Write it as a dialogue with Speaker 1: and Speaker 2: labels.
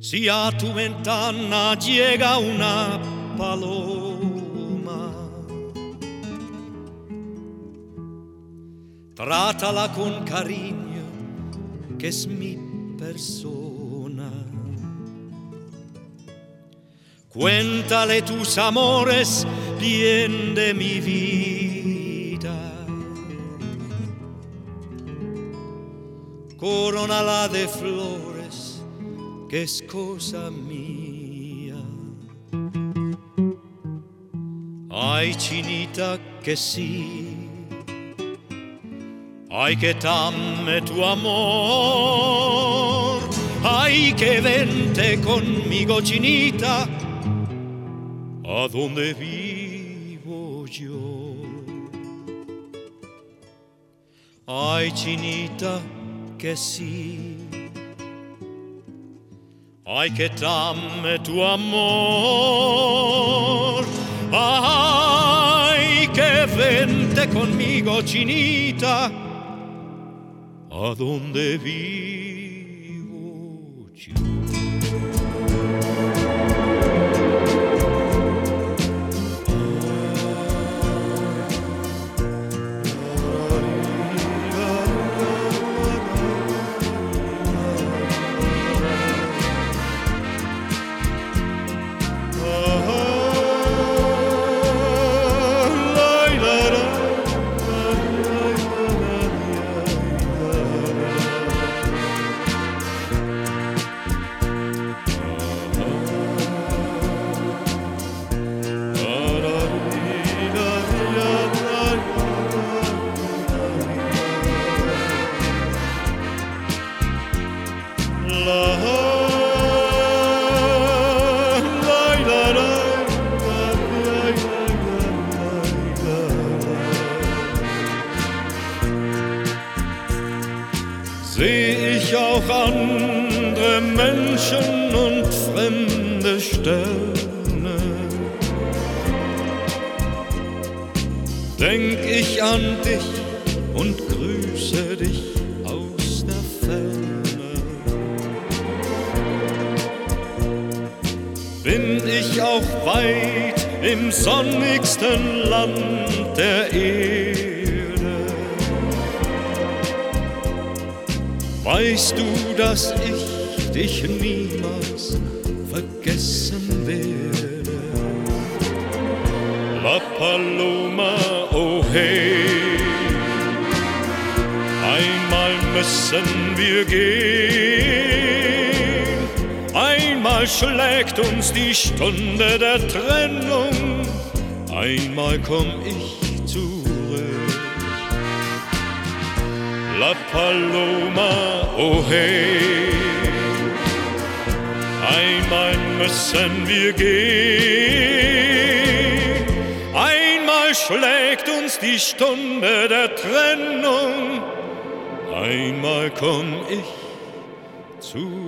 Speaker 1: Si a tu ventana llega una paloma, trátala con cariño, que es mi persona. Cuéntale tus amores, bien de mi vida. Corónala de flores, que es cosa mía. Ay, chinita, que sí. Ay, que dame tu amor. Ay, que vente conmigo, chinita, a donde vivo yo. Ay, chinita, que sí. Ay, que dame tu amor. Ay, que vente conmigo, chinita, a donde vivo yo. Seh ich auch andere Menschen und fremde Sterne, denk ich an dich und grüße dich aus der Ferne. Bin ich auch weit im sonnigsten Land der Erde, weißt du, dass ich dich niemals vergessen werde. La Paloma, oh hey, einmal müssen wir gehen, einmal schlägt uns die Stunde der Trennung, einmal komm ich zurück. La Paloma, oh hey, einmal müssen wir gehen, einmal schlägt uns die Stunde der Trennung, einmal komm ich zurück.